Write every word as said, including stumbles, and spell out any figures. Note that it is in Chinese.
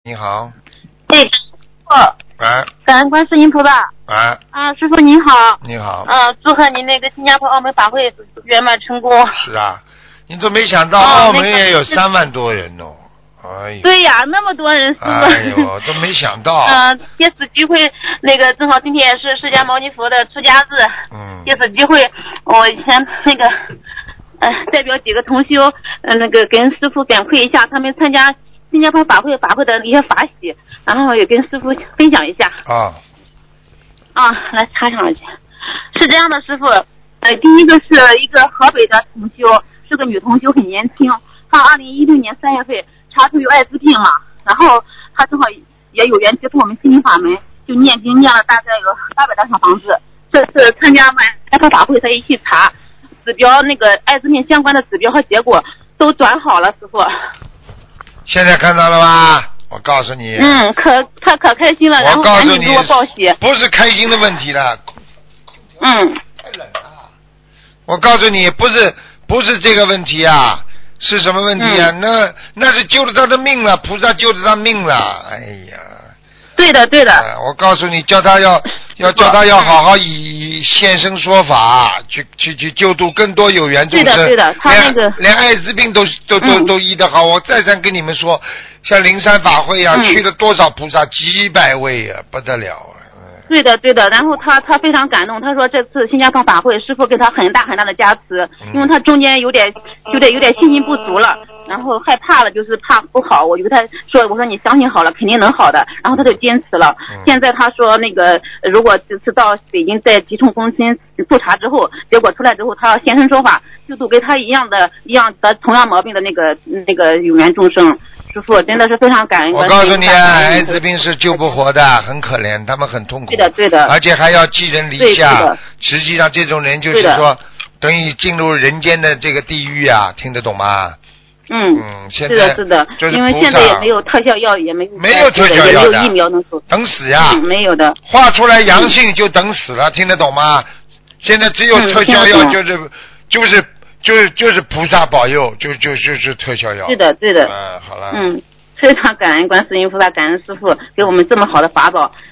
你好。 哎，师傅。 哎。 感恩观世音菩萨。 哎。 啊，师傅您好。 你好。 啊，祝贺您那个新加坡澳门法会圆满成功。 是啊，你都没想到澳门也有三万多人哦。哎呀。 对呀，那么多人，师傅。 哎呦，都没想到。 嗯，借此机会，那个正好今天也是释迦牟尼佛的出家日。 嗯。 借此机会，我先那个，呃，代表几个同修，呃，那个跟师傅反馈一下他们参加新加坡法会法会的一些法喜，然后也跟师傅分享一下。 啊。 啊，来插上去。是这样的，师傅，呃，第一个是一个河北的同修，是个女同修，很年轻，她二零一六年三月份查出有艾滋病了，然后她正好也有缘接触我们心灵法门，就念经念了大概有八百张小房子。这次参加完开发法会，她一起查指标，那个艾滋病相关的指标和结果都转好了，师傅。 现在看到了吧？我告诉你。 嗯，可他可开心了，然后赶紧给我报喜。 不是开心的问题了。 嗯。 太冷了。我告诉你，不是不是这个问题啊，是什么问题啊？嗯、那那是救了他的命了，菩萨救了他命了。哎呀。 对的，对的。 呃、我告诉你，叫他要要叫他要好好以现身说法，去去去救度更多有缘众生。 对的，对的，他那个连艾滋病都都都、嗯、都医得好。我再三跟你们说，像灵山法会啊，嗯、去了多少菩萨，几百位啊，不得了啊。 对的，对的。然后他他非常感动，他说这次新加坡法会师父给他很大很大的加持，因为他中间有点有点有点信心不足了，然后害怕了，就是怕不好。我就跟他说，我说你相信好了，肯定能好的。然后他就坚持了。嗯、现在他说那个如果这次到北京再集中中心复查之后，结果出来之后，他要现身说法，就度跟他一样的一样得同样毛病的那个那个有缘众生。师父真的是非常感恩。 我告诉你啊，艾滋病是救不活的，很可怜，他们很痛苦。 对的，对的。 而且还要寄人篱下。实际上这种人就是说，等于进入人间的这个地狱啊，听得懂吗？ 嗯。 嗯，现在是的，是的。 就是因为现在也没有特效药，也没有没有特效药的，也没有疫苗能说。 等死呀！ 嗯、没有的。 画出来阳性就等死了，听得懂吗？现在只有特效药，就是、嗯、就是。就是就是菩萨保佑，就就就是特效药。 是的，对的。 嗯，好了。 嗯，非常感恩观世音菩萨，感恩师父给我们这么好的法宝。